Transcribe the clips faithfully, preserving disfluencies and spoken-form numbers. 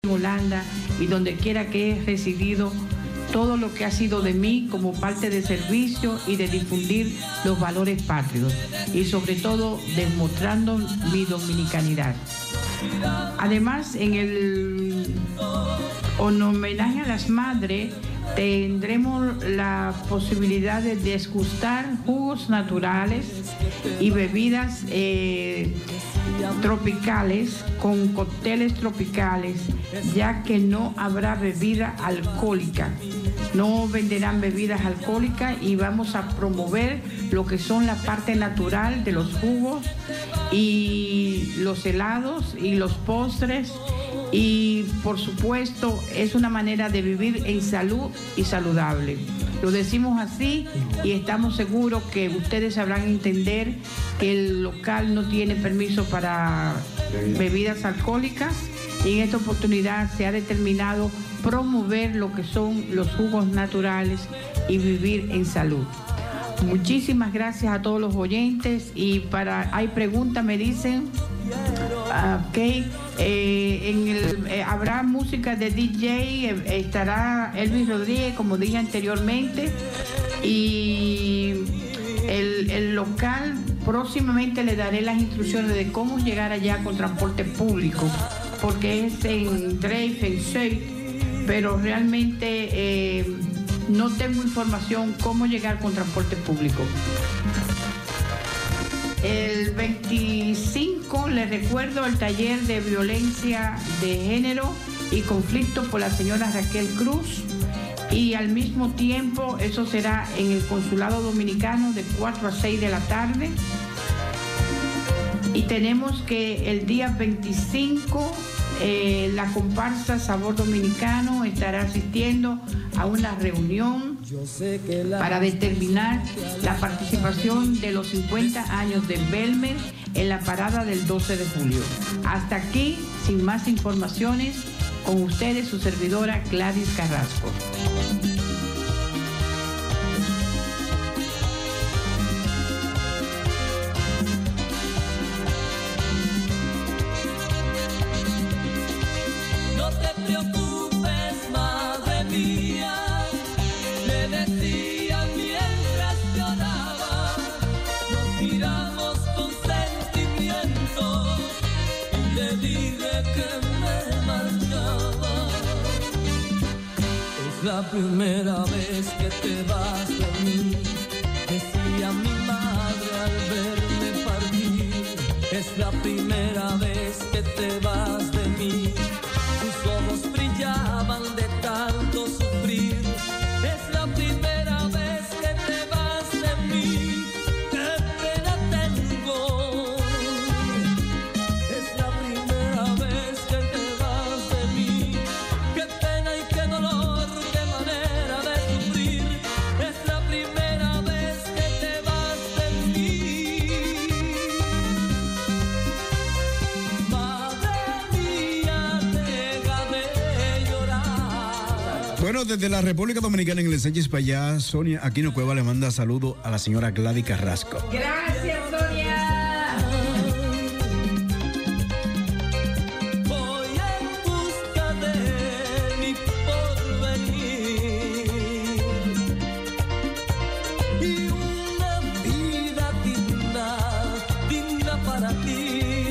en Holanda y donde quiera que he residido, todo lo que ha sido de mí como parte de servicio y de difundir los valores patrios y sobre todo demostrando mi dominicanidad. Además, en el homenaje a las madres tendremos la posibilidad de degustar jugos naturales y bebidas eh, tropicales con cócteles tropicales, ya que no habrá bebida alcohólica. No venderán bebidas alcohólicas y vamos a promover lo que son la parte natural de los jugos y los helados y los postres. Y por supuesto es una manera de vivir en salud y saludable. Lo decimos así y estamos seguros que ustedes sabrán entender que el local no tiene permiso para bebidas alcohólicas y en esta oportunidad se ha determinado promover lo que son los jugos naturales y vivir en salud. Muchísimas gracias a todos los oyentes y para hay preguntas, me dicen. Ok, eh, en el, eh, habrá música de D J, eh, estará Elvis Rodríguez, como dije anteriormente, y el, el local próximamente le daré las instrucciones de cómo llegar allá con transporte público, porque es en Drake, en Seid, pero realmente eh, no tengo información cómo llegar con transporte público. El veinticinco, les recuerdo el taller de violencia de género y conflicto por la señora Raquel Cruz y al mismo tiempo eso será en el Consulado Dominicano de cuatro a seis de la tarde. Y tenemos que el día veinticinco eh, la comparsa Sabor Dominicano estará asistiendo a una reunión para determinar la participación de los cincuenta años de Belmer en la parada del doce de julio. Hasta aquí, sin más informaciones, con ustedes su servidora Gladys Carrasco. No te preocupes, madre mía, le decía mientras lloraba. Nos miramos con sentimiento y le dije que me marchaba. Es la primera vez que te vas de mí, decía mi madre al verme partir. Es la primera vez que te vas de mí, tus ojos brillaban de tanto sufrir. Es la primera vez que te vas de mí, qué pena tengo. Es la primera vez que te vas de mí, qué pena y qué dolor, qué manera de sufrir. Es la primera vez que te vas de mí. Madre mía, déjame llorar. Bueno, desde la República Dominicana en el Sánchez Payá, Sonia Aquino Cueva le manda saludo a la señora Gladys Carrasco. Gracias, Sonia. Voy en busca de mi porvenir y una vida digna, digna para ti.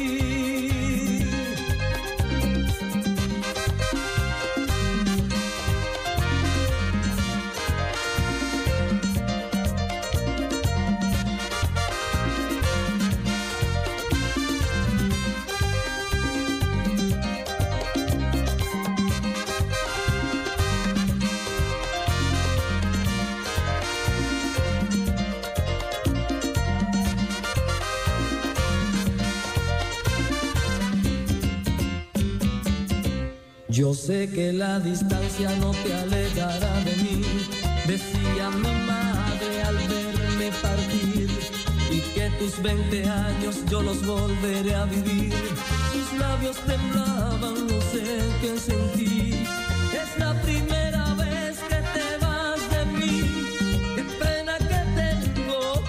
Yo sé que la distancia no te alejará de mí, decía mi madre al verme partir, y que tus veinte años yo los volveré a vivir. Tus labios temblaban, no sé qué sentí. Es la primera vez que te vas de mí, qué pena que tengo.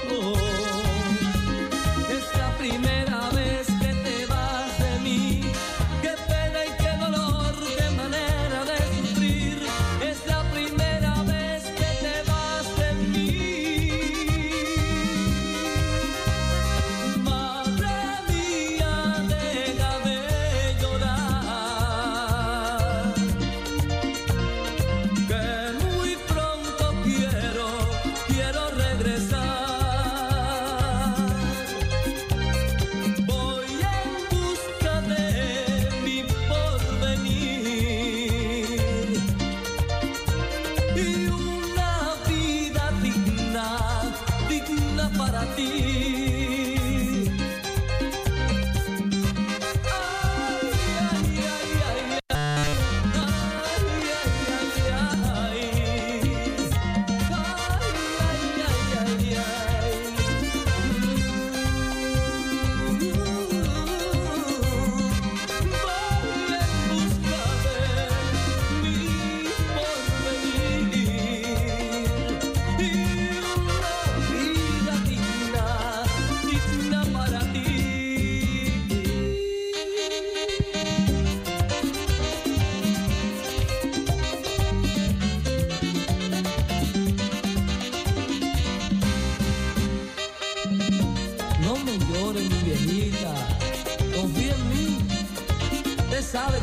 Es la primera vez que te vas de mí, qué pena y qué dolor, qué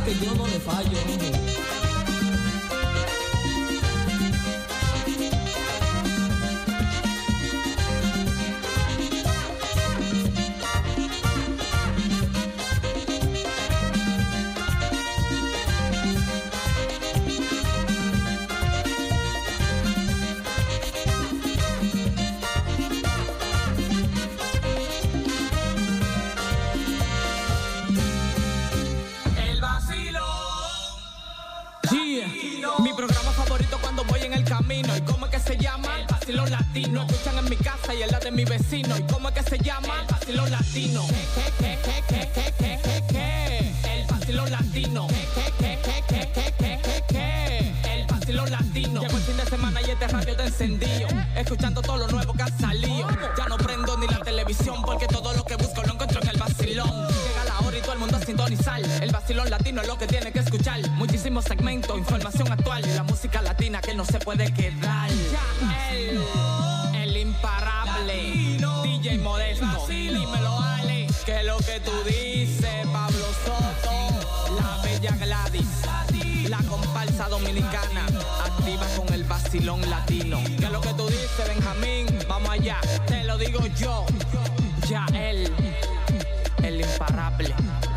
que yo no le fallo. ¿Y cómo es que se llama? El vacilón latino. Lo escuchan en mi casa y en la de mi vecino. ¿Y cómo es que se llama? El vacilón latino. ¿Qué, qué, qué, qué, qué, qué, qué, qué? El vacilón latino. ¿Qué, qué, qué, qué, qué, qué, qué, qué? El vacilón latino. Llegó el fin de semana y este radio te encendido, escuchando todo lo nuevo que ha salido. Ya no prendo ni la televisión porque todo lo que busco lo encuentro en el vacilón. Llega la hora y todo el mundo a sintonizar. El vacilón latino es lo que tiene que escuchar. Muchísimos segmentos, información actual y la música latina que no se puede quedar. Ya el, el imparable D J Modesto, dímelo Ale, que lo que tú dices, Pablo Soto, la bella Gladys, la comparsa dominicana, activa con el vacilón latino. Que lo que tú dices, Benjamín, vamos allá, te lo digo yo, ya el, el imparable.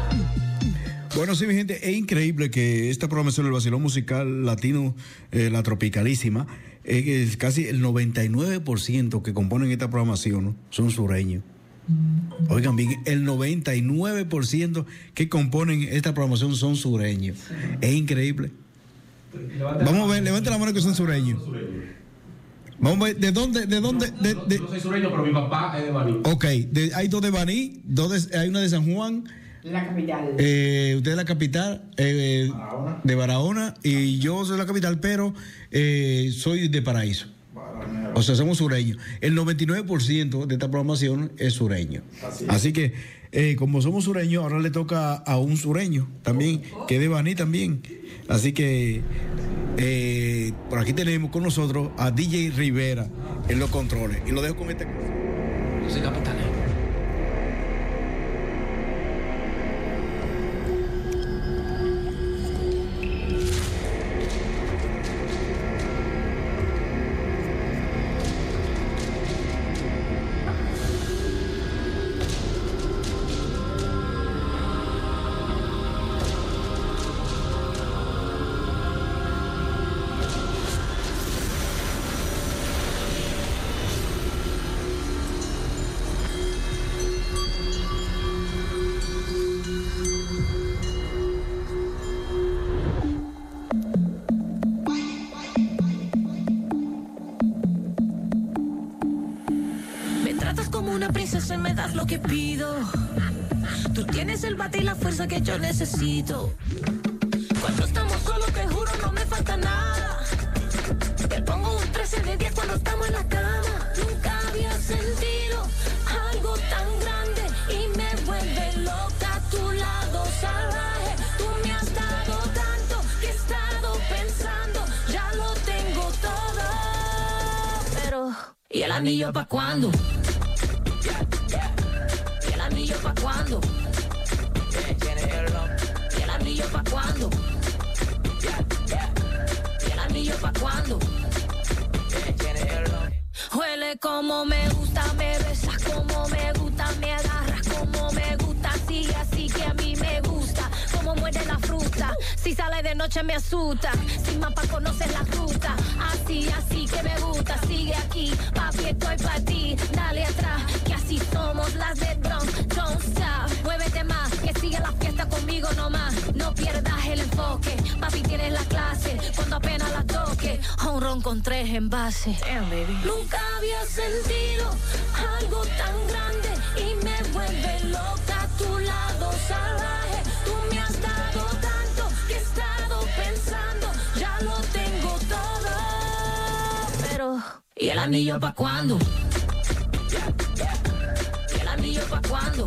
Bueno, sí, mi gente, es increíble que esta programación del vacilón musical latino, eh, la tropicalísima, es que es casi el noventa y nueve por ciento que componen esta programación, ¿no?, son sureños. Oigan bien, el noventa y nueve por ciento que componen esta programación son sureños. Es increíble. Vamos a ver, levante la mano que son sureños. Vamos a ver, ¿de dónde? ¿De dónde? De, de... Yo soy sureño, pero mi papá es de Baní. Ok, de, hay dos de Baní, dos de, hay una de San Juan. La capital. Eh, usted es la capital eh, Barahona. de Barahona y yo soy la capital, pero eh, soy de Paraíso. Barahona. O sea, somos sureños. El noventa y nueve por ciento de esta programación es sureño. Así es. Así que, eh, como somos sureños, ahora le toca a un sureño también, que es de Baní también. Así que, eh, por aquí tenemos con nosotros a D J Rivera en los controles. Y lo dejo con este. Yo soy capitalero. Lo que pido, tú tienes el bate y la fuerza que yo necesito. Cuando estamos solos te juro no me falta nada. Te pongo un trece de diez cuando estamos en la cama. Nunca había sentido algo tan grande y me vuelve loca a tu lado salvaje. Tú me has dado tanto que he estado pensando, ya lo tengo todo. Pero, ¿y el anillo pa' cuándo? ¿Pa' cuándo? ¿Y el anillo pa' cuándo? ¿Y el anillo pa' cuándo? Huele como me gusta, me besas como me gusta, me agarras como me gusta, sigue así que a mí me gusta, como muerde la fruta, si sale de noche me asusta, sin mapa conoces la ruta, así, así que me gusta, sigue aquí, papi estoy pa' ti, dale atrás, que así somos las de Bronx, don't stop, muévete más, que sigue la fiesta conmigo nomás, no pierdas el enfoque, papi tienes la clase, cuando apenas la toque, home run con tres envases. Damn, baby. Nunca había sentido algo tan grande y me vuelve loca a tu lado salvaje, tú me has dado tanto que he estado pensando, ya lo tengo todo, pero ¿y el anillo pa' cuándo? ¿Y el anillo pa' cuándo?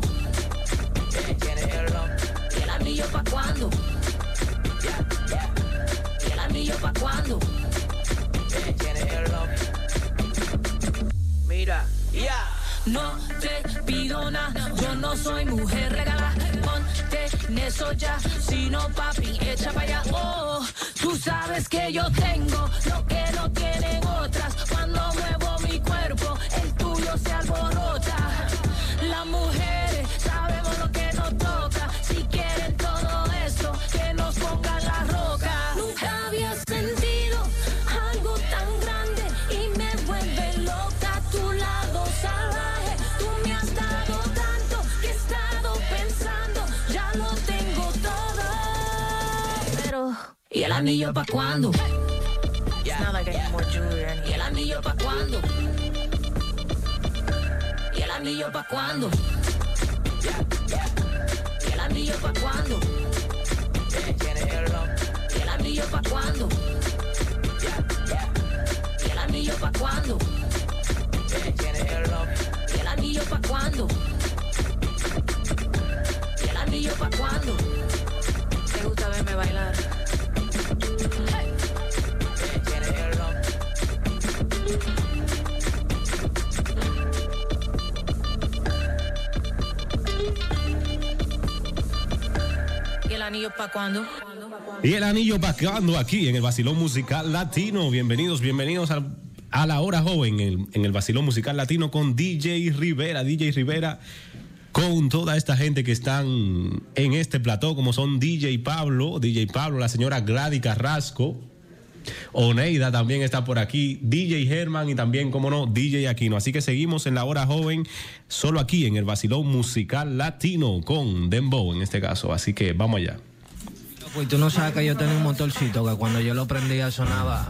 ¿Y el anillo pa' cuándo? ¿Y el anillo pa' cuándo? Mira, ya. Yeah. No te pido nada, yo no soy mujer regalada, ponte en eso ya. Si no, papi, echa para allá. Oh, tú sabes que yo tengo lo que no tienen otras. Cuando muevo mi cuerpo, el tuyo se alborota. Las mujeres sabemos lo que nos toca. Si quieren todo eso, que nos pongan la roca. Nunca había sentido algo tan grande y me vuelve loca. Tu lado salvaje, tú me has dado tanto que he estado pensando, ya lo tengo todo. Pero, ¿y el anillo pa' cuándo? It's not like I need more jewelry or anything. ¿Y el anillo pa' cuándo? ¿Y el anillo pa' cuándo? ¿Y el anillo pa' cuándo? ¿Y el anillo pa' cuándo? ¿Y el anillo pa' cuándo? ¿Y el anillo pa' cuándo? ¿Y el anillo pa' cuándo? ¿Te gusta verme bailar? ¿Y el anillo pa' cuándo? Y el anillo pa' cuándo aquí en el Vacilón Musical Latino. Bienvenidos, bienvenidos al, a la hora joven en el, en el Vacilón Musical Latino con D J Rivera, D J Rivera, con toda esta gente que están en este plató, como son D J Pablo, D J Pablo, la señora Gladys Carrasco, Oneida también está por aquí, D J Herman y también, como no, D J Aquino. Así que seguimos en la hora joven, solo aquí en el Vacilón Musical Latino con Dembow en este caso. Así que vamos allá. Pues tú no sabes que yo tenía un motorcito que cuando yo lo prendía sonaba.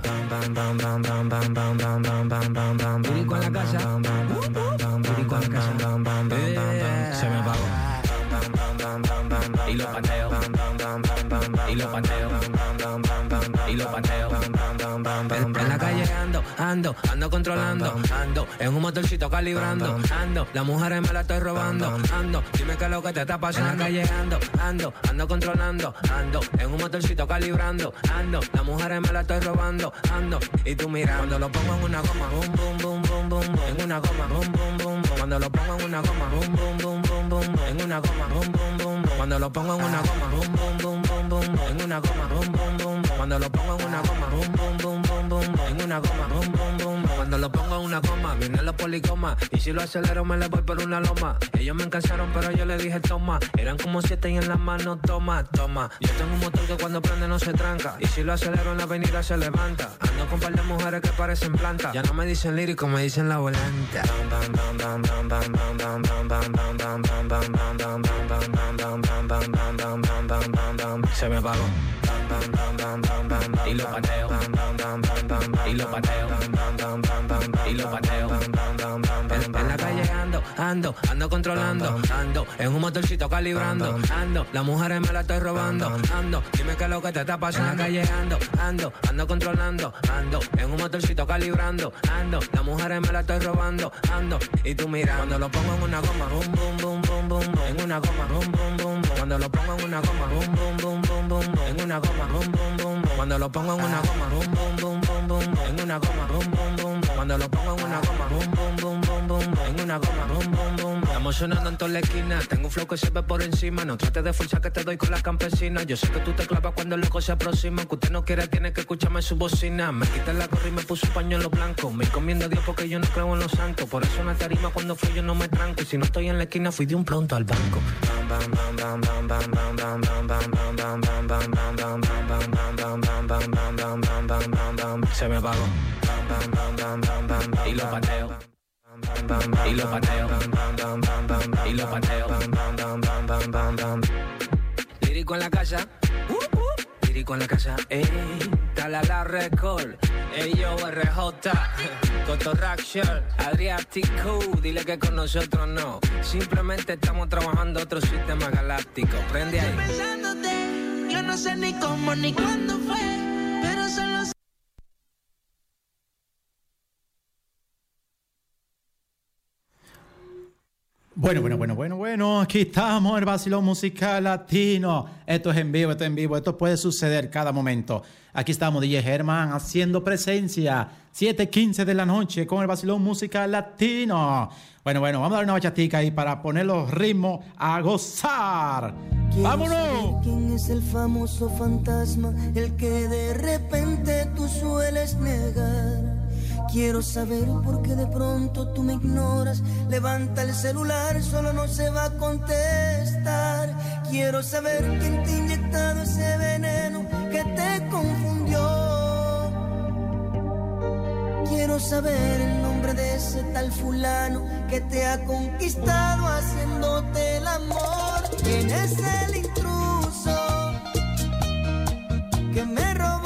Pirico en la casa. Pirico en la casa. Se me apagó. Y lo pateo. Y lo pateo. Y lo pateo. En, en la calle ando, ando, ando controlando, ando, en un motorcito calibrando, ando, las mujeres me la estoy robando, ando, dime qué es lo que te está pasando. En la calle ando, ando, ando controlando, ando, en un motorcito calibrando, ando, las mujeres me la estoy robando, ando, y tú mira, cuando lo pongo en una goma, boom, boom, boom, boom, boom, boom, en una goma, boom, boom, boom, boom, cuando lo pongo en una goma, boom, boom, boom, boom, boom, boom, en una goma, boom, boom, boom, boom, cuando lo pongo en una goma, boom, boom, boom, boom, boom, boom, en una goma, boom, boom, boom, boom, cuando lo pongo en una goma, boom, boom, boom, boom, boom, boom, en una goma, boom, boom, boom, boom, cuando lo pongo en una goma, vienen los policomas, y si lo acelero me le voy por una loma. Ellos me encansaron pero yo le dije toma, eran como siete y en las manos toma, toma. Yo tengo un motor que cuando prende no se tranca, y si lo acelero en la avenida se levanta. Ando con un par de mujeres que parecen plantas, ya no me dicen lírico, me dicen la volanta. Se me apagó. Y lo pateo. Y lo pateo. Y lo pateo. En, en la calle ando, ando, ando controlando, ando, en un motorcito calibrando, ando, las mujeres me la estoy robando, ando, dime qué es lo que te está pasando. En la calle ando, ando, ando controlando, ando, en un motorcito calibrando, ando, las mujeres me la estoy robando, ando, y tú mira, cuando lo pongo en una goma, boom, boom, boom, boom, boom, boom, en una goma, boom, boom, boom, boom, cuando lo pongo en una goma, boom, boom, boom, boom, boom, boom, en una goma, boom, boom, boom, boom, cuando lo pongo en una goma, boom, boom, boom, boom, boom, boom, en una goma, boom, boom, boom, boom, cuando lo pongo en una goma, boom, boom, boom, boom, boom, boom, en una goma, boom, boom, boom, boom. Estamos sonando en toda la esquina, tengo un flow que se ve por encima, no trates de forzar que te doy con las campesinas. Yo sé que tú te clavas cuando el loco se aproxima, que usted no quiere, tiene que escucharme su bocina. Me quité la gorra y me puso un pañuelo blanco, me encomiendo a Dios porque yo no creo en los santos. Por eso en la tarima cuando fui yo no me tranco, y si no estoy en la esquina fui de un pronto al banco. Se me apagó. Y lo pateo. Y lo pateo. Y lo pateo. Lírico en la casa. Uh, uh. Lírico en la casa. Ey, dale a la record. Ey, yo, R J. Cotorraction. Adriático. Dile que con nosotros no. Simplemente estamos trabajando otro sistema galáctico. Prende ahí. Pensándote, yo no sé ni cómo ni cuándo fue, pero solo Bueno, bueno, bueno, bueno, bueno, aquí estamos, el Vacilón Musical Latino. Esto es en vivo, esto es en vivo, esto puede suceder cada momento. Aquí estamos, D J Germán, haciendo presencia, siete quince de la noche con el Vacilón Musical Latino. Bueno, bueno, vamos a dar una bachatica ahí para poner los ritmos a gozar. ¡Vámonos! ¿Quién es el famoso fantasma, el que de repente tú sueles negar? Quiero saber por qué de pronto tú me ignoras. Levanta el celular, solo no se va a contestar. Quiero saber quién te ha inyectado ese veneno que te confundió. Quiero saber el nombre de ese tal fulano que te ha conquistado haciéndote el amor. ¿Quién es el intruso que me robó?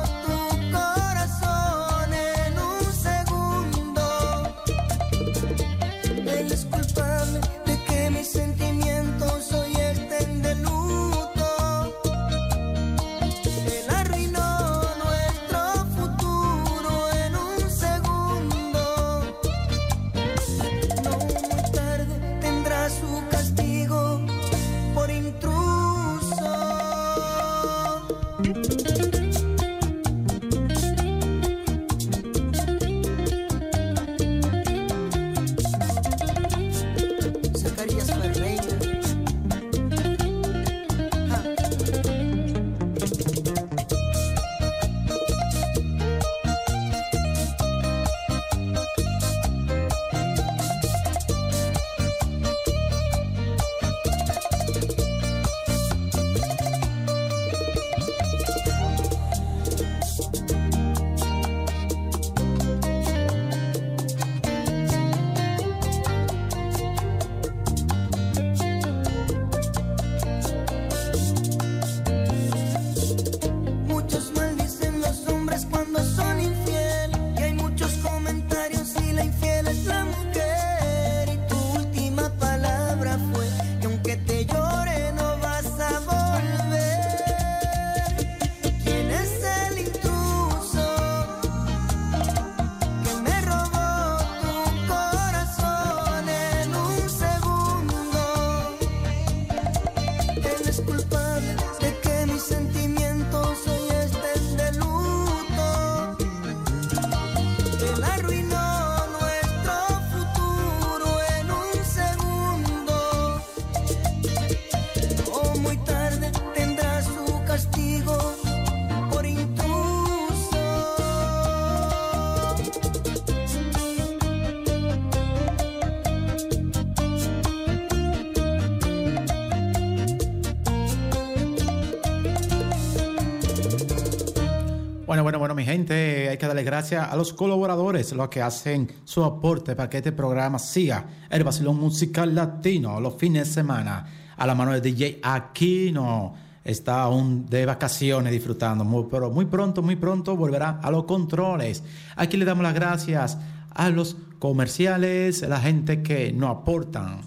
Bueno, bueno, bueno, mi gente, hay que darle gracias a los colaboradores, los que hacen su aporte para que este programa siga el Vacilón Musical Latino los fines de semana. A la mano de D J Aquino, está aún de vacaciones disfrutando, muy, pero muy pronto, muy pronto volverá a los controles. Aquí le damos las gracias a los comerciales, a la gente que nos aportan.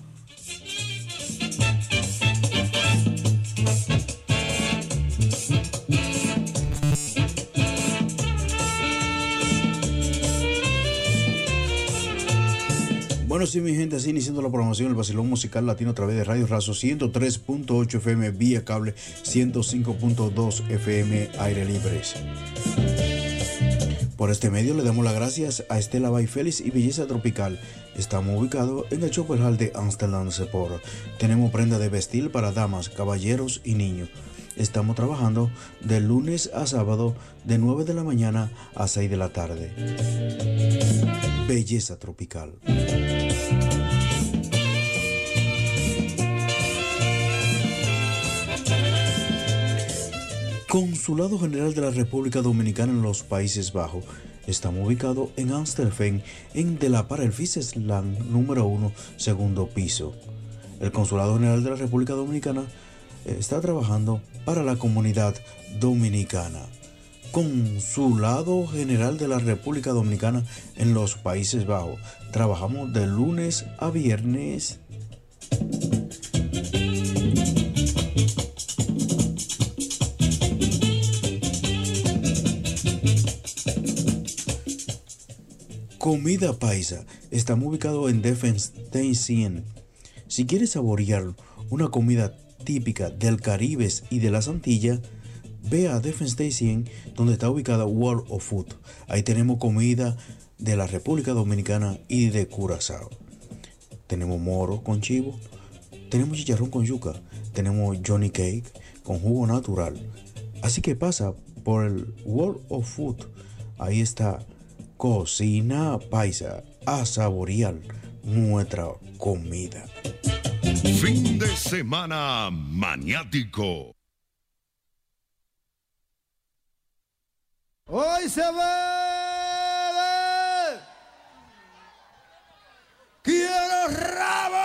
Bueno, sí, mi gente, así iniciando la programación del Vacilón Musical Latino a través de Radio Razo ciento tres punto ocho F M vía cable, ciento cinco punto dos F M aire libres. Por este medio le damos las gracias a Estela Bay Félix y Belleza Tropical. Estamos ubicados en el Chopper Hall de Amsterdam Sepor. Tenemos prenda de vestir para damas, caballeros y niños. Estamos trabajando de lunes a sábado de nueve de la mañana a seis de la tarde. Belleza Tropical. Consulado General de la República Dominicana en los Países Bajos. Estamos ubicados en Amstelveen, en De la Para el Viceland número uno, segundo piso. El Consulado General de la República Dominicana está trabajando para la comunidad dominicana. Consulado General de la República Dominicana en los Países Bajos. Trabajamos de lunes a viernes. Comida paisa. Estamos ubicados en Defenstein Si quieres saborear una comida típica del Caribe y de las Antillas, ve a Defense Station, donde está ubicada World of Food. Ahí tenemos comida de la República Dominicana y de Curazao. Tenemos moro con chivo, tenemos chicharrón con yuca, tenemos Johnny Cake con jugo natural. Así que pasa por el World of Food. Ahí está Cocina Paisa, a saborear nuestra comida. Fin de semana maniático. Hoy se bebe. Quiero rabo.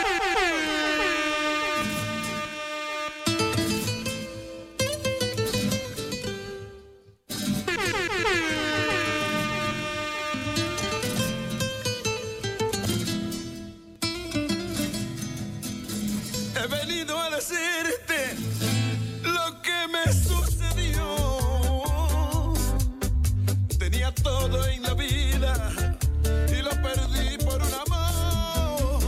He venido a decirte lo que me sucedió. Tenía todo en la vida y lo perdí por un amor.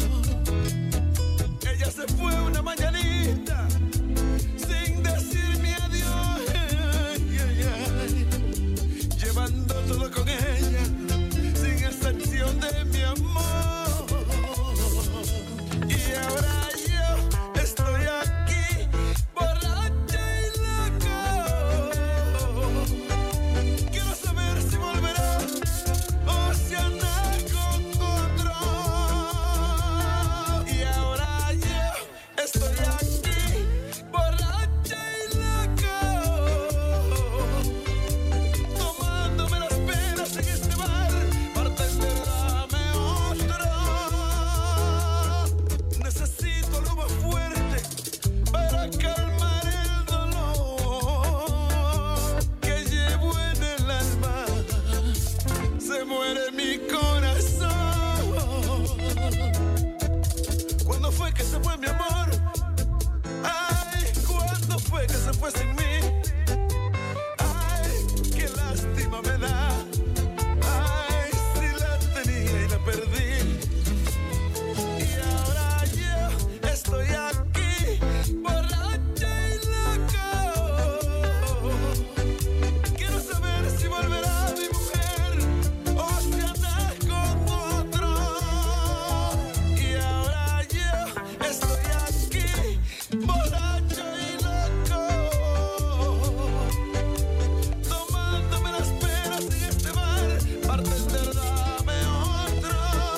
Ella se fue una mañanita sin decirme adiós, ay, ay, ay, llevando todo con ella sin excepción de mi amor. Y ahora estoy aquí, borracha y loco. Quiero saber si volverá o si anda con otro. Y ahora yo estoy aquí, borracha y loco, tomándome las penas en este bar. Bartender, dame otro. Necesito algo más fuerte para calmar el dolor que llevo en el alma. Se muere mi corazón. ¿Cuándo fue que se fue mi amor? Ay, ¿cuándo fue que se fue sin mí? Ay, qué lástima me da. Ay, si la tenía y la perdí. Y ahora yo estoy aquí, borracha y loco. Quiero saber si volverá mi mujer o si anda con otro. Y ahora yo estoy aquí, borracho y loco, tomándome las penas en este bar. Bartender, dame otro.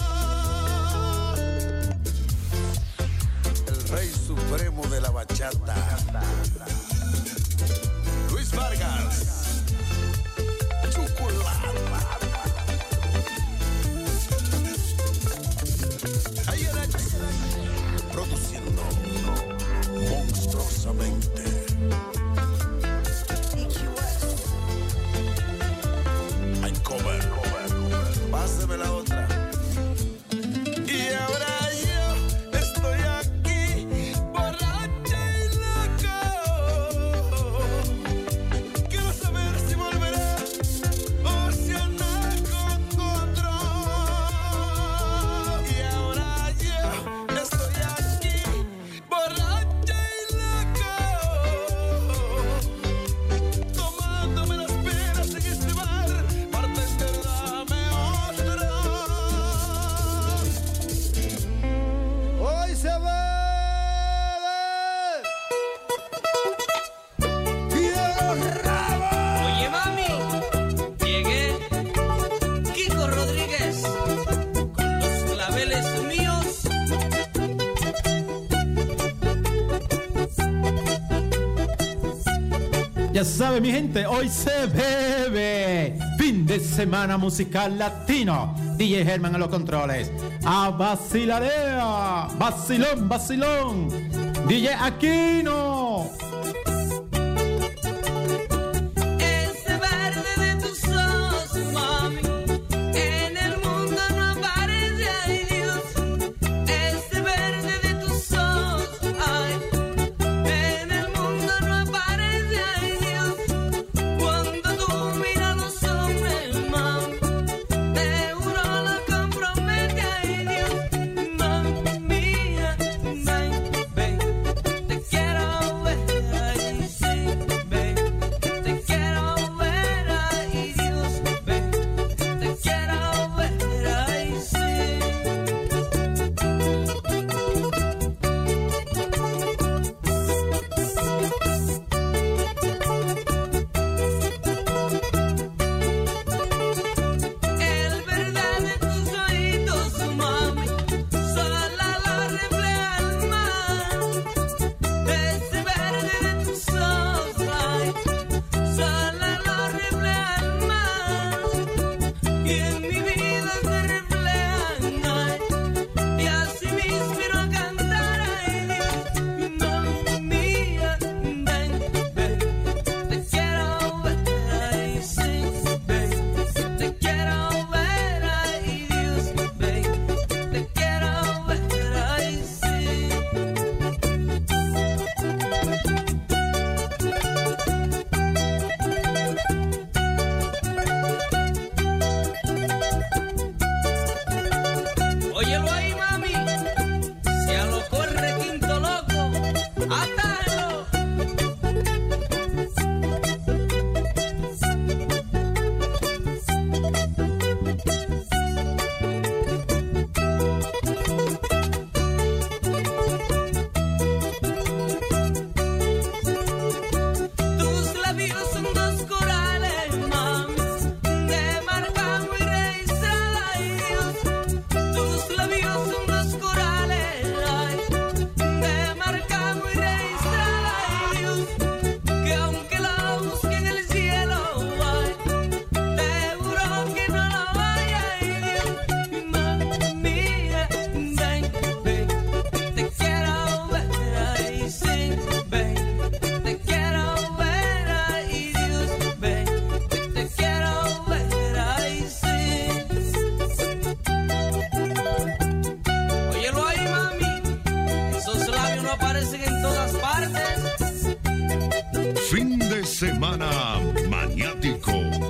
El rey supremo de la bachata, Luis Vargas. Chocolate. Ahí era, produciendo monstruosamente. Hay cover. Pásame la otra. Y ahora yo estoy aquí, borracha y loco. Quiero saber si volverá o si anda con otro. Y ahora yo estoy aquí, borracha y loco, tomándome las penas en este bar. Bartender, dame otro. Hoy se bebe. Quiero rabo. Oye, mami, llegué. Kiko Rodríguez con los claveles míos. Ya sabe mi gente, hoy se bebe. Fin de semana musical latino. D J Herman a los controles. A vaciladea. Vacilón, vacilón. D J Aquino. Ese verde de tus ojos, mami, en el mundo no aparece, ay Dios. Ese verde de tus ojos, ay, en el mundo no aparece, ay Dios. Cuando tú miras a los hombres, mami, seguro lo compromete, ay Dios. Mami, semana maniático.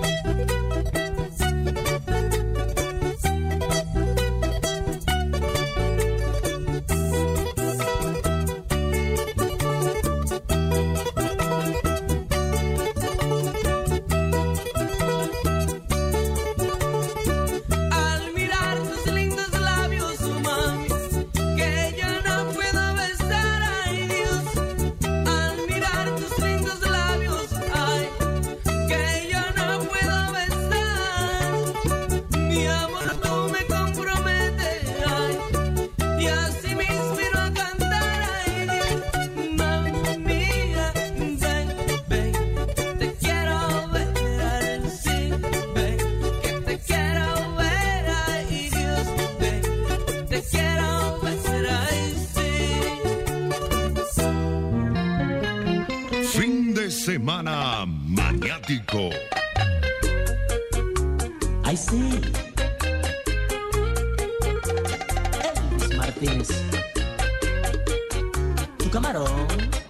Al mirar tus lindos labios, mami, que yo no puedo besar, ay Dios. Al mirar tus lindos labios, ay, que yo no puedo besar. Mi amor, tú me comprometes, ay, y así me inspiro a cantar, ay Dios. Mami mía, ven, ven, te quiero ver, sí, ven, que te quiero ver, ay Dios, ven, te quiero ver, ay sí. Fin de semana maniático. Ay, sí. Elvis Martínez. Tu camarón.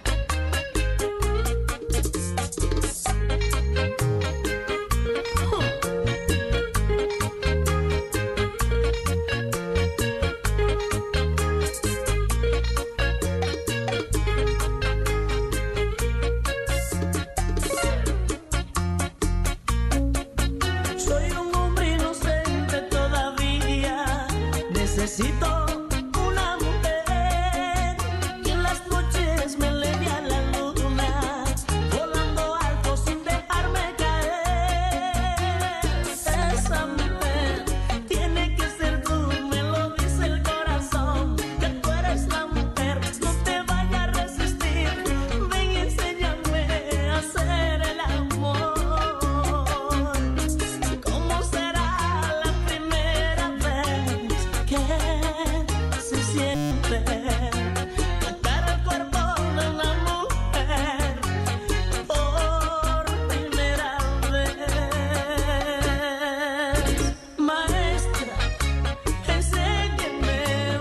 Soy un hombre inocente todavía. Necesito una mujer que en las noches me leve a la luna, volando alto sin dejarme caer. Esa mujer tiene que ser tú, me lo dice el corazón, que tú eres la mujer. No te vayas a resistir, ven y enséñame a hacer el amor. ¿Cómo será la primera vez que se siente tocar el cuerpo de una mujer por primera vez? Maestra, enséñeme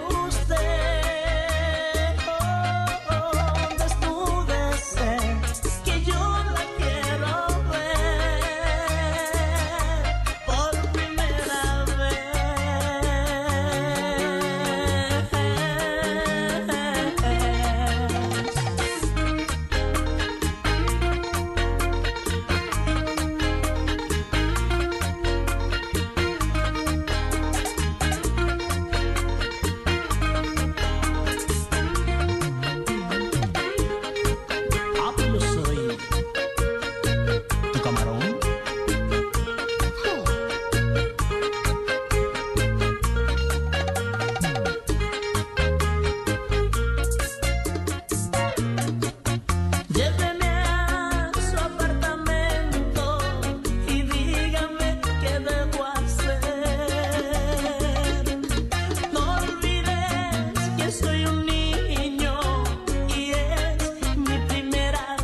usted, oh, oh, desnúdese, que yo la quiero ver por primera Ah, pues yo soy tu camarón. Lléveme a su apartamento y dígame qué debo hacer. No olvides que soy un niño y es mi primera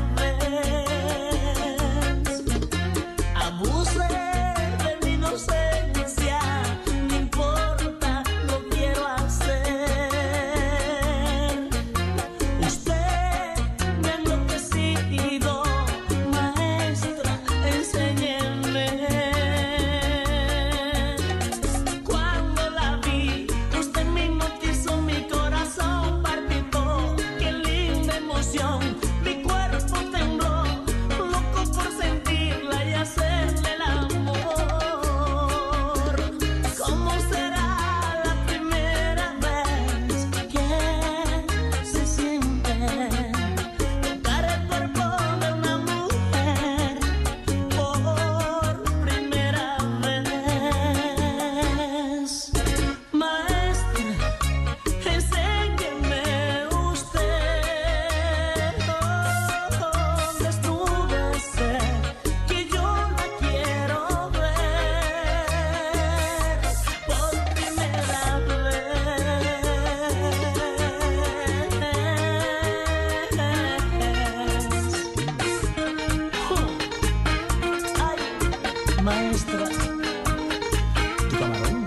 vez. Abuse de mi inocencia, no importa, lo quiero hacer. Usted me ha enloquecido, maestra, enséñeme. Cuando la vi, usted mismo quiso mi corazón palpitó. Qué linda emoción, mi cuerpo tembló, loco por sentirla y hacerle el amor. ¿Cómo será la primera vez que se siente tocar el cuerpo de una mujer por primera vez? Maestra, enséñeme usted, oh, oh, desnúdese, que yo la quiero ver por primera vez. Ay, maestra, tu camarón.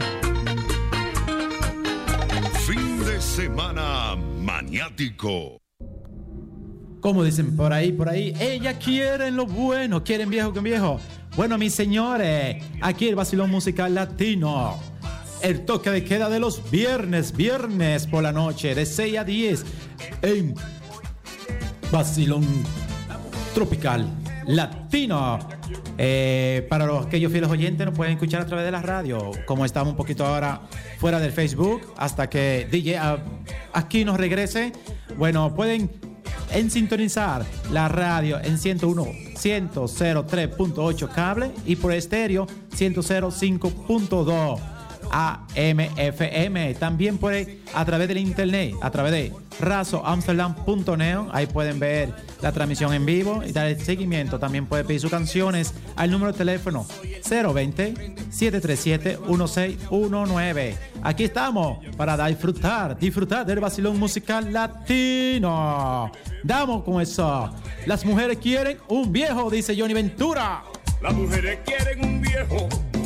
Fin de semana maniático. Como dicen por ahí, por ahí, ella quieren lo bueno, quieren viejo con viejo. Bueno, mis señores, aquí el Vacilón Musical Latino. El toque de queda de los viernes, viernes por la noche, de seis a diez, en Vacilón Tropical Latino. Eh, para los aquellos fieles oyentes nos pueden escuchar a través de la radio. Como estamos un poquito ahora fuera del Facebook, hasta que D J uh, aquí nos regrese, bueno, pueden en sintonizar la radio en ciento uno, ciento tres punto ocho cable y por estéreo ciento cinco punto dos A M F M. También puede a través del internet, a través de razo amsterdam punto net. Ahí pueden ver la transmisión en vivo y dar el seguimiento. También puede pedir sus canciones al número de teléfono cero veinte, siete tres siete, uno seis uno nueve. Aquí estamos para disfrutar, disfrutar del vacilón musical latino. Damos con eso. Las mujeres quieren un viejo, dice Johnny Ventura. Las mujeres quieren un viejo.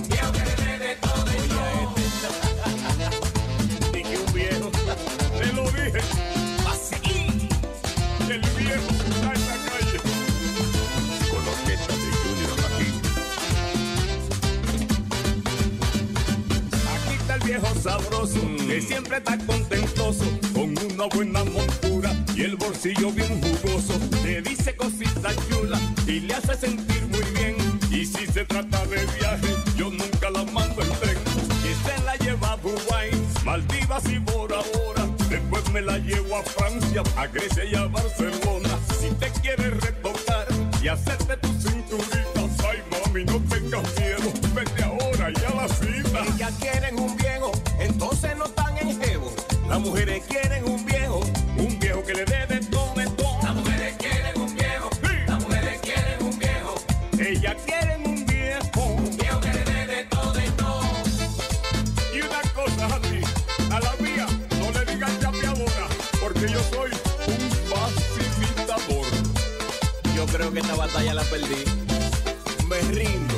El viejo está en la calle con la orquesta de Junior aquí. Aquí está el viejo sabroso mm. que siempre está contentoso con una buena montura y el bolsillo bien jugoso. Te dice cositas chulas y le hace sentir muy bien. Y si se trata de viaje, yo nunca la mando en tren. Y se la lleva a Dubái, Maldivas y Bora Bora. Después me la llevo a Francia, a Grecia y a Barcelona. Si te quieres retocar y hacerte tus cinturitas, ay mami, no tengas miedo, vete ahora y a la cita. Ellas quieren un viejo, entonces no están en jevo. Las mujeres quieren un viejo, un viejo que le dé de todo, de todo. Las mujeres quieren un viejo, sí. Las mujeres quieren un viejo. Ellas quieren un viejo, un viejo que le dé de todo, de todo. Y una cosa a ti, a la mía, no le digan chapeadora, porque yo soy un facilitador. Yo creo que esta batalla la perdí. Me rindo.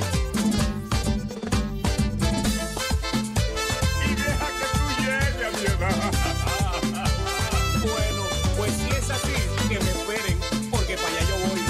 Y deja que tú llegues a mi edad. Bueno, pues si es así, que me esperen, porque para allá yo voy.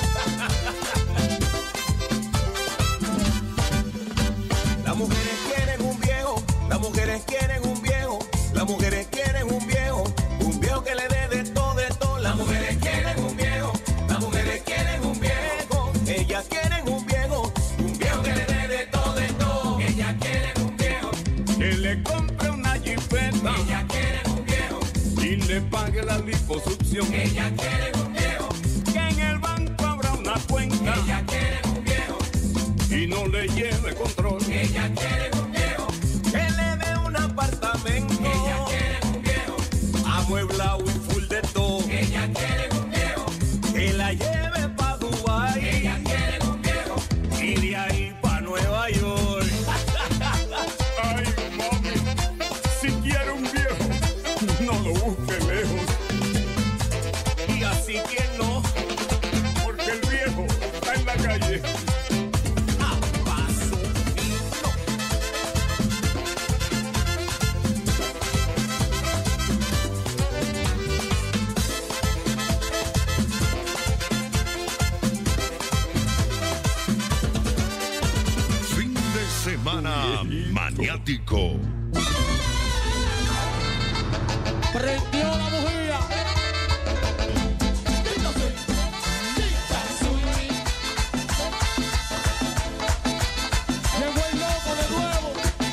Las mujeres quieren un viejo, las mujeres quieren un viejo, las mujeres quieren un viejo, un viejo que le dé de todo, de todo. Las mujeres quieren un viejo, las mujeres quieren un viejo, ellas quieren un viejo, un viejo que le dé de todo, de todo. Ellas quieren un viejo, que le compre una jipeta, ellas quieren un viejo, y le pague la liposucción. Ellas quieren un viejo, que en el banco habrá una cuenta. Ellas quieren un viejo, y no le lleve control. Ellas quieren un viejo, que le dé un apartamento. Ellas quieren un viejo, amueblado y full de todo. Ellas quieren un viejo, que la lleve pa' Dubái. Ellas quieren un viejo, y de ahí pa' Nueva York. Ay, mami, si quiere un viejo, no lo busque lejos. Y así que no, porque el viejo está en la calle. Semana Maniático. Prendió la bujía. Llegó el loco de nuevo.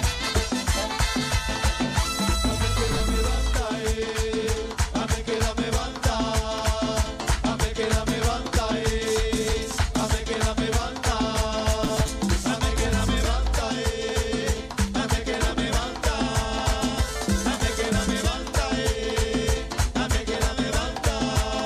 Ame que la me banda, ame que la me banda, ame que la me banda, ame que la me banda, ame que la me banda, ame que la me banda, ame que la me banda.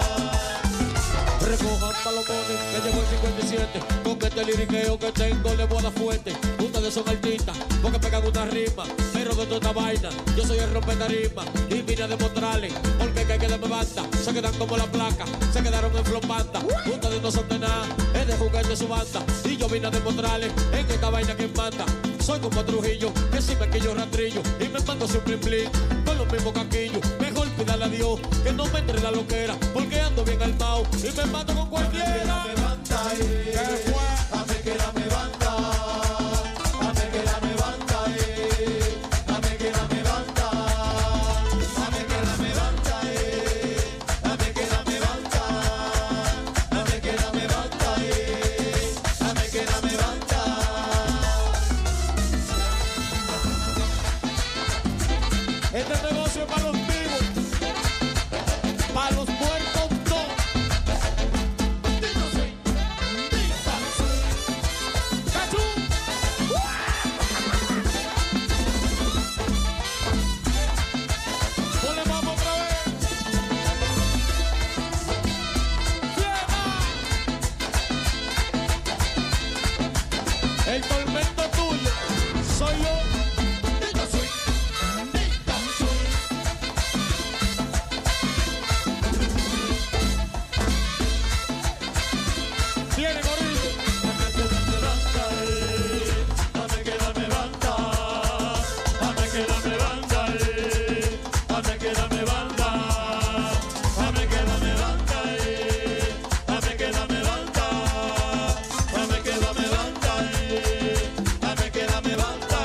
Recojan palomones que llegó el cincuenta y siete. Con este liriqueo que tengo le voy a dar fuerte. Ustedes son artistas porque pegan una rima, pero de toda esta vaina yo soy el rompetarima y vine a demostrarles porque que hay que darme banda. Se quedan como la placa, se quedaron en flopanda. Ustedes no son de nada, es de juguete su banda. Y yo vine a demostrarles en esta vaina que manda. Soy como Trujillo, que si me quillo rastrillo y me mando su blin blin. Con los mismos caquillos. Mejor pídale a Dios que no me entre la loquera, porque ando bien armado y me mato con cualquiera. ¿Qué fue? Dame que la me banda, dame que la me banda, eh. Dame que la me banda, dame que la me banda, eh. Dame que la me banda, dame que la me banda, eh. Dame que la me banda. Este negocio es para los vivos, para los muertos no. ¡Cachú! ¡Ponle vamos otra vez! ¡Fiera! El tormento tuyo soy yo. Viene Gorillo. Dame que la me banda, dame que la me banda, eh. Dame que la me banda, dame que la me banda, eh. Dame que la me banda, dame que la me banda, eh. Dame que la me banda.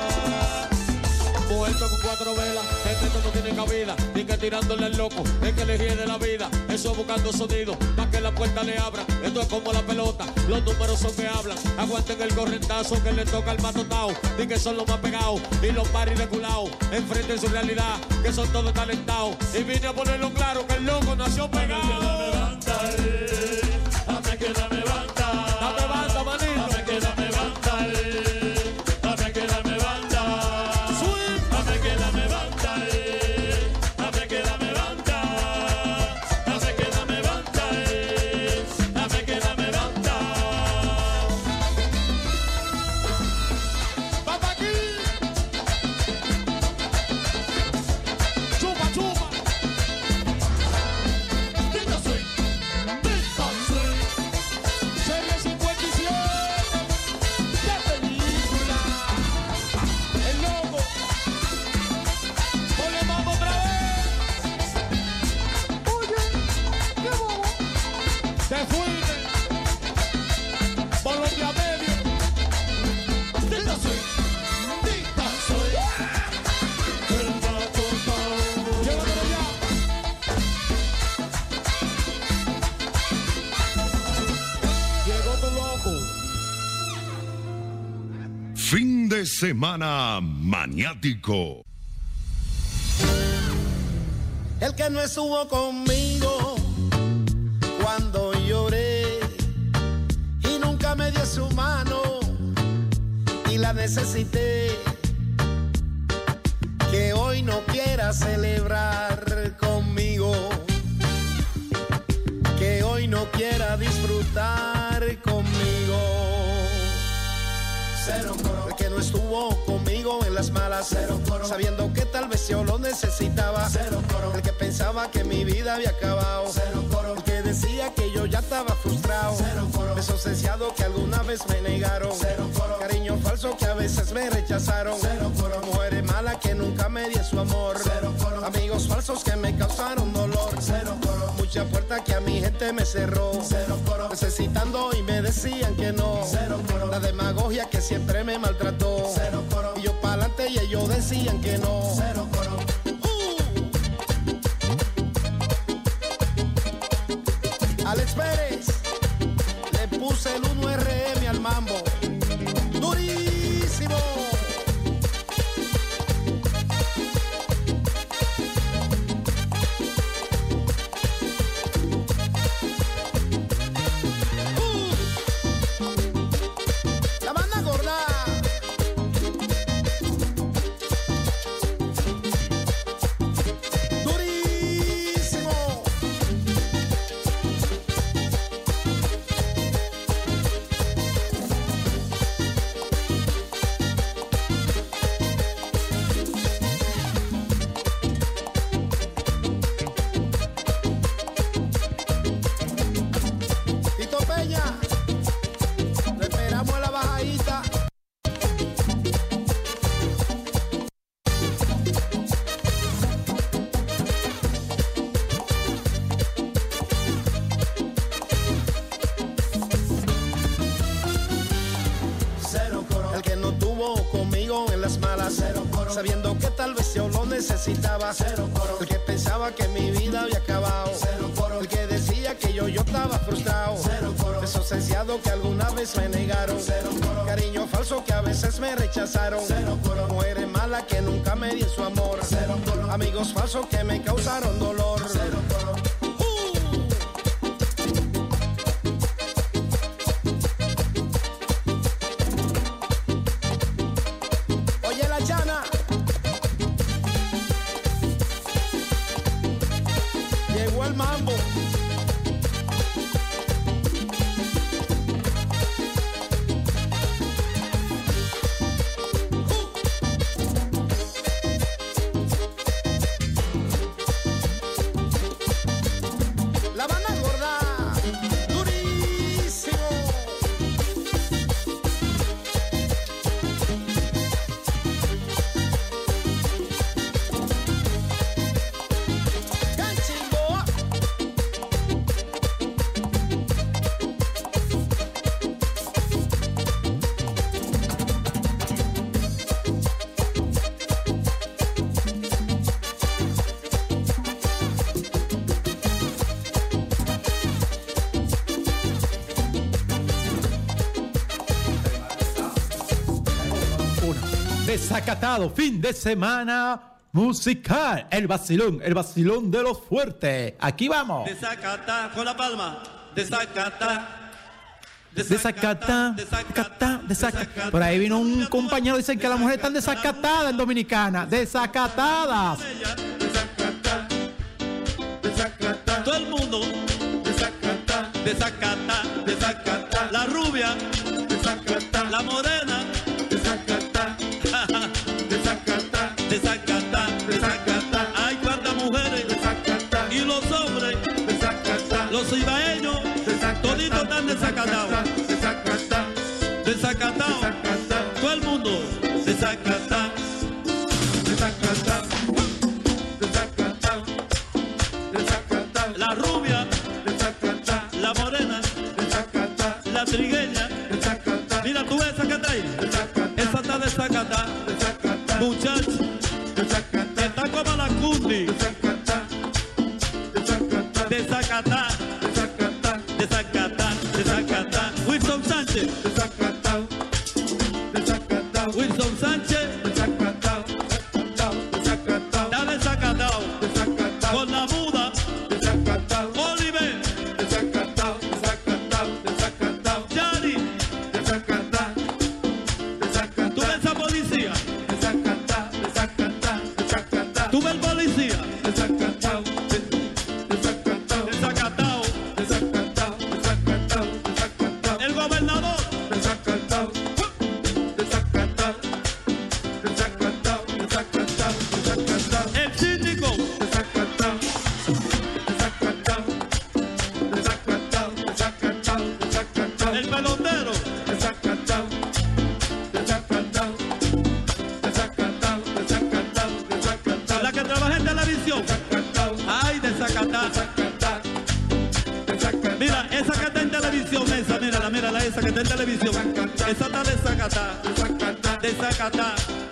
Muerto con cuatro velas, este esto no tiene cabida, ni que tirándole al loco, es que elegí de la vida, eso buscando sonido, para que la puerta le abra, esto es como la pelota, los números son que hablan, aguanten el correntazo que le toca al matotao, di que son los más pegados, y los paris reculados, enfrenten su realidad, que son todos talentados, y vine a ponerlo claro, que el loco nació pegado. Dame que la me banda, Dame banda, manito. dame que la me banda, eh. Dame que la me banda, dame que la me banda, eh. Dame que la me banda, dame que la me banda, eh. Dame que la me banda. ¡Papá aquí! ¡Chupa, chupa! Dita soy, dita soy. Serie cincuenta y siete, ¡qué película! El loco, ponle mambo otra vez. Oye, qué bobo. Te fuiste por los diabelios. Dita soy, dita soy. El vato pao. Llévatelo ya. Llegó tu loco. Fin de semana maniático. El que no estuvo conmigo cuando lloré y nunca me dio su mano y la necesité. Que hoy no quiera celebrar conmigo, que hoy no quiera disfrutar conmigo. Cero coro. El que no estuvo conmigo en las malas, cero coro. Sabiendo que tal vez yo lo necesitaba, cero coro. El que pensaba que mi vida había acabado, cero coro. El que decía que yo ya estaba frustrado, cero coro. Besos deseados que alguna vez me negaron, cero coro. Cariño falso que a veces me rechazaron, cero coro. Mujeres malas que nunca me di su amor, cero coro. Amigos falsos que me causaron dolor, cero coro. Mucha puerta que a mi gente me cerró, cero coro. Necesitando y me decían que no, cero coro. La demagogia que siempre me maltrató, cero coro. Y yo pa'lante y ellos decían que no, cero coro. Uh. Alex Pérez, le puse el uno R M al mambo, durísimo. La banda gorda. conmigo en las malas, sabiendo que tal vez yo lo necesitaba. El que pensaba que mi vida había acabado, el que decía que yo, yo estaba frustrado. Besos ansiados que alguna vez me negaron, cariño falso que a veces me rechazaron. Mujeres malas que nunca me di su amor, amigos falsos que me causaron dolor. Oye la llana, llegó el mambo. La banda gorda, durísimo. Canchimbo. Desacatado, fin de semana musical. El vacilón, el vacilón de los fuertes. Aquí vamos. Desacata con la palma. Desacata. Desacata, desacata, desacata. Por ahí vino un compañero, dicen que las mujeres están desacatadas en Dominicana. Desacatadas. Todo el mundo. Desacata. Desacata. Desacata. La rubia. Desacata. La morena. Desacata. Desacata. Desacata. Desacata. Hay cuantas mujeres. Desacata. Y los hombres. Desacata. Los ibaeños. Toditos están desacatados. Desacata. Desacatados. Todo el mundo. Desacata. Desacata. Desacata. Desacata. La rubia. Desacata. La morena. Desacata. La trigueña. Desacata. Mira tú esa que está ahí. Esa está desacatada. Muchacho. Está como la cundi. Desacatada. Desacata, desacata. Wilson Sánchez. Desacatado. Desacatado. Wilson Sánchez. Desacatado. Desacatado. Está desacatado. Desacatado. Con la muda. Desacatado. Oliver. Desacatado. Desacatado. Desacatado. Yari. Desacatado. Desacatado. ¿Tú ves esa policía? Desacatado. Desacatado. Desacatado. ¿Tú ves el policía? Desacatado. Desacatado. Desacatado. El gobernador. Desacatado. Desacatado. Desacatado. Desacatado. Desacatado. El síndico. Desacatado. Desacatado. Desacatado. Desacatado. Desacatado. El pelotero. Desacatado. Desacatado. Desacatado. Desacatado. Desacatado. La que trabaja en televisión. Desacatado. Ay, desacatado. Mira, esa que está en televisión, esa, mírala, mírala, esa que está en televisión. Esa está desacatada. Desacatada.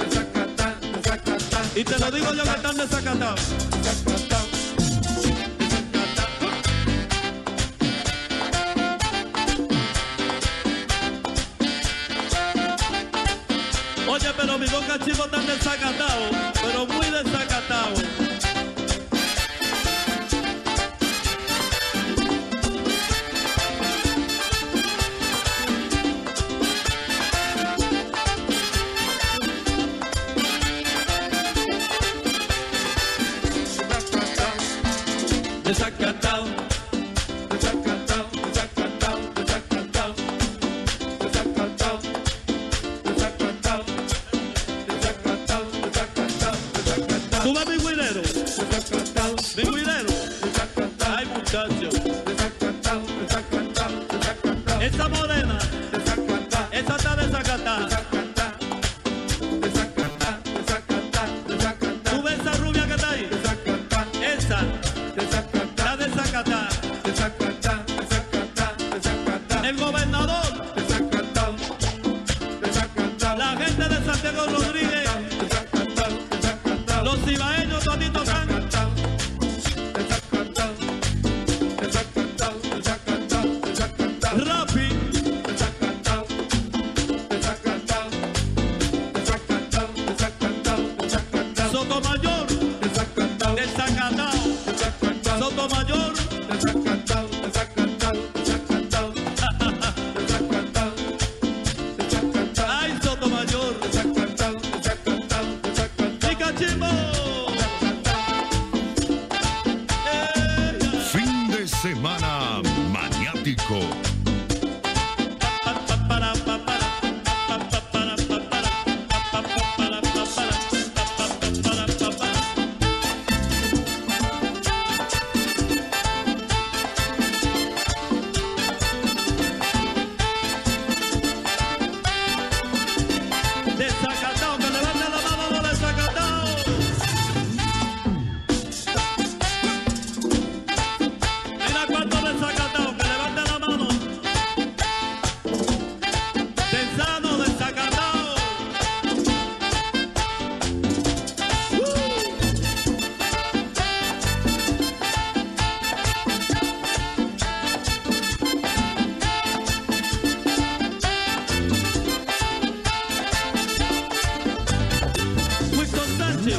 Y te lo digo yo que están desacatados. Oye, pero mis dos cachivos están desacatados, pero muy desacatados. Desacatado. Desacatado. Desacatado. Desacatado. Desacatado. Desacatado. Desacatado. Desacatado. Desacatado. ¿Tú ves mi güirero? Desacatado. Mi güirero. Desacatado. Ay, muchachos. Desacatado. Desacatado. Desacatado. Esa morena. Desacatado. Esa está desacatada. Desacatado. Desacatado. Desacatado. ¿Tú ves esa rubia que está ahí? Desacatado. Esa. Desacatado. La gente de Santiago Rodríguez, los cibaeños toditos están. Rapi. Sotomayor, del Zacatao. Sotomayor. Ay, Sotomayor. Picachimbo. Fin de semana maniático. Desacatado, que levante la mano, no desacatado. Mira cuánto desacatado, que levante la mano. Tensano, desacatado. Wilson Sánchez.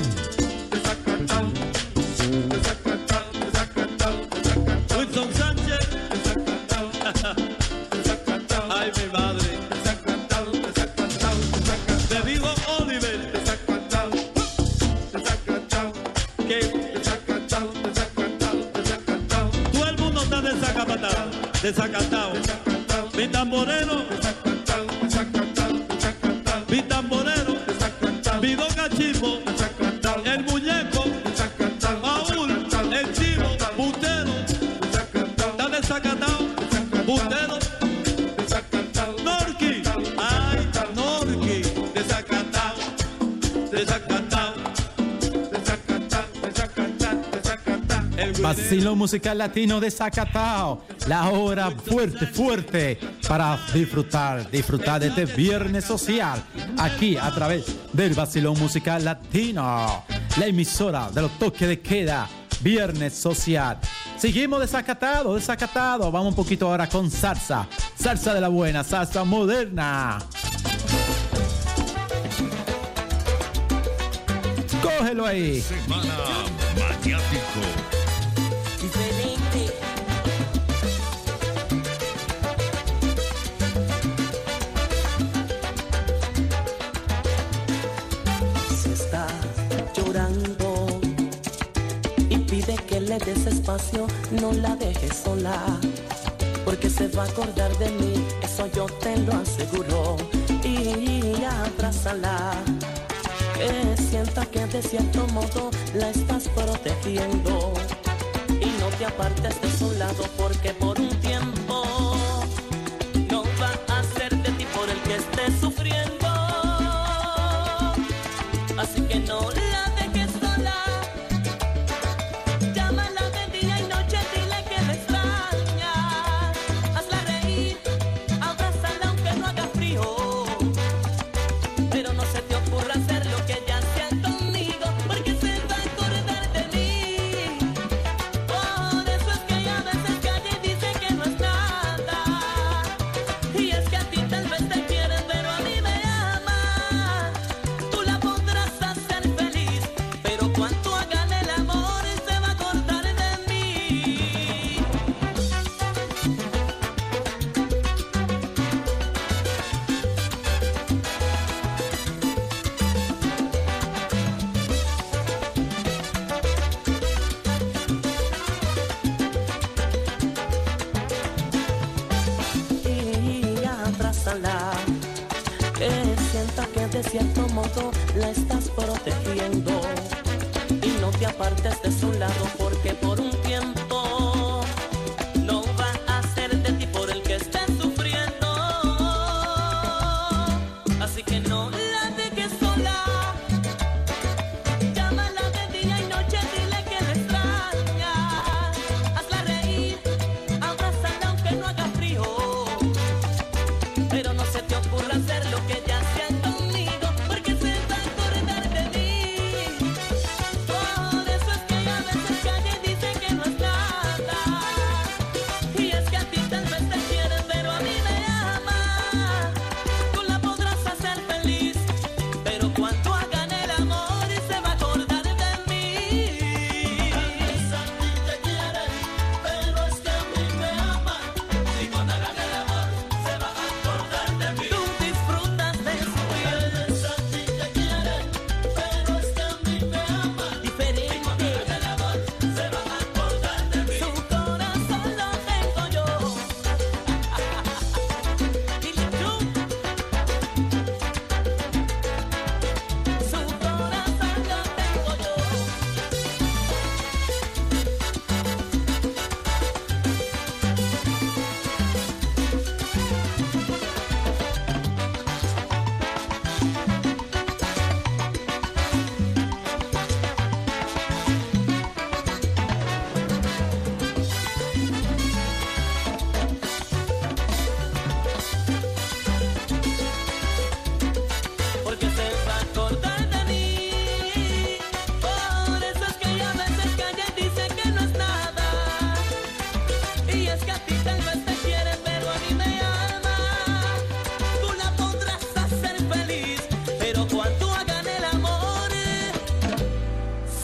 Wilson Sánchez. Ay, mi madre. De Vigo Oliver. Que todo el mundo está desacatado. Desacatado. Mi tamborero. Mi tamborero. Mi don Cachimbo. El muñeco. Paul. El chivo. Bustero. Está desacatado. Bustero. Norki. Ay, Norki. Desacatado. Desacatado. El Vacilón musical latino de Zacatao. La hora fuerte, fuerte para disfrutar, disfrutar de este viernes social. Aquí a través del Vacilón musical latino. La emisora de los toques de queda. Viernes social. Seguimos desacatado, desacatado. Vamos un poquito ahora con salsa. Salsa de la buena, salsa moderna. Cógelo ahí. Semana maniático. Si está llorando y pide que le des espacio, no la dejes sola, porque se va a acordar de mí, eso yo te lo aseguro. Y abrázala, que sienta que de cierto modo la estás protegiendo, y no te apartes de su lado, porque por un tiempo no va a ser de ti por el que estés sufriendo. Así que no la dejes sola, llámala de día y noche, dile que la extrañas, hazla reír, abrázala aunque no haga frío, pero no se te ocurra hacer lo que ella hacía conmigo, porque se va a acordar de mí. Por eso es que ella a veces calla y dice que no es nada, y es que a ti tal vez te quieren, pero a mí me ama. Tú la podrás hacer feliz, pero cuando hagan el amor se va a acordar de mí. Y abrázala, que sienta que de cierto modo la estás protegiendo, y no te apartes de su lado, porque por un tiempo no va a ser de ti por el que estés sufriendo. Así que no la dejes sola, llámala de día y noche, dile que la extrañas, hazla reír, abrázala aunque no haga frío, pero no se te ocurra hacer lo que ella hacía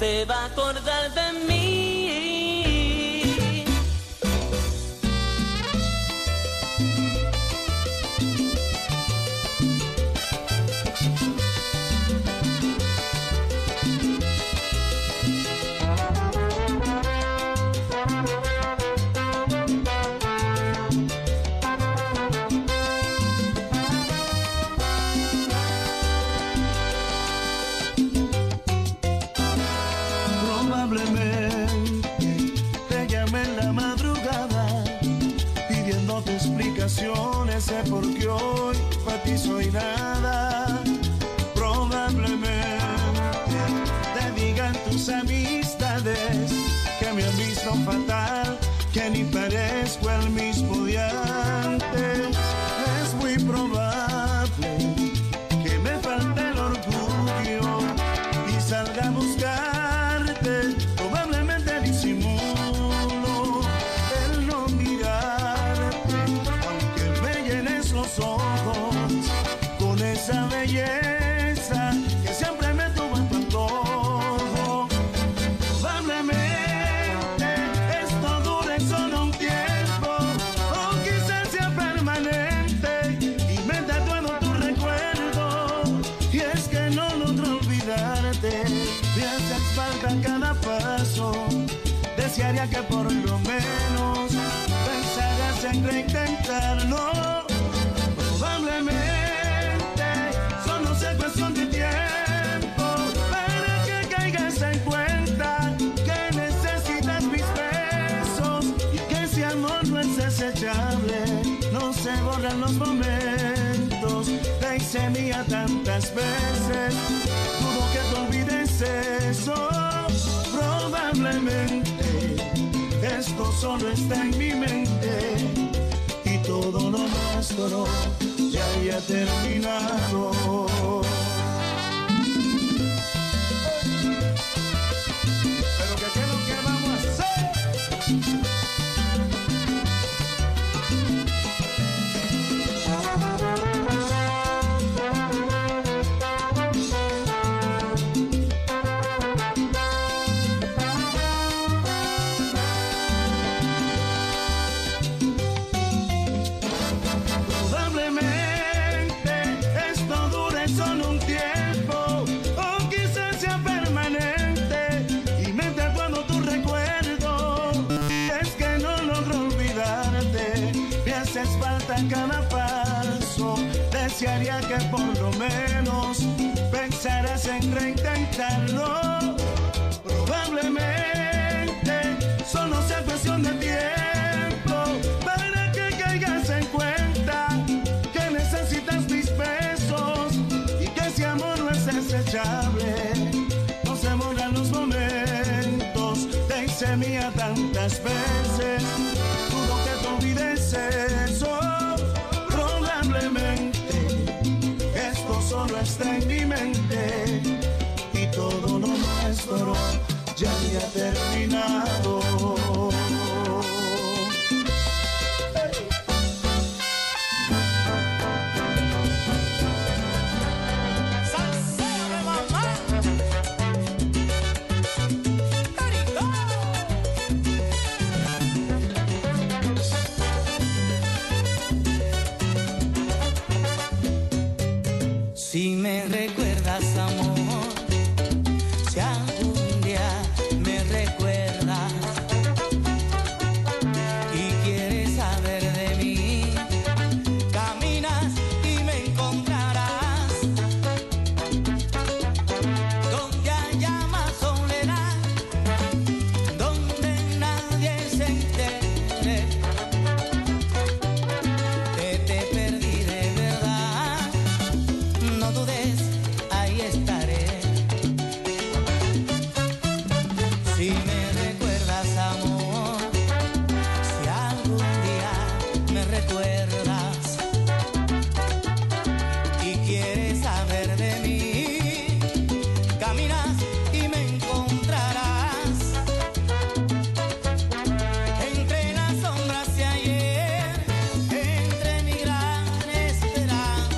se va a acordar de mí. Sé por qué hoy para ti soy nada. Probablemente te digan tus amistades que me han visto fatal, que ni parezco el mismo de antes. Es muy probable que me falte el orgullo y salga a buscarte. Probablemente disimulo el no mirarte, aunque me llenes los ojos con esa belleza que siempre me tuvo en tu antojo. Probablemente esto dure solo un tiempo, o quizás sea permanente y me tatuando tu recuerdo. Y es que no logro olvidarte, me haces falta cada paso. Desearía que por lo menos pensaras en reintentarlo. Probablemente solo sea cuestión de tiempo para que caigas en cuenta que necesitas mis besos y que ese amor no es desechable. No se borran los momentos, te hice mía tantas veces. Dudo que te olvides eso. Probablemente esto solo está en mi mente y todo lo nuestro ya había terminado. Pero que qué es lo que vamos a hacer. Cada paso, desearía que por lo menos pensaras en reintentarlo. Probablemente solo sea cuestión de tiempo para que caigas en cuenta que necesitas mis besos y que ese amor no es desechable. No se borran los momentos, te hice mía tantas veces. Dudo que te olvides eso. Esto solo está en mi mente y todo lo nuestro ya había terminado. Si me recuerdas, amor,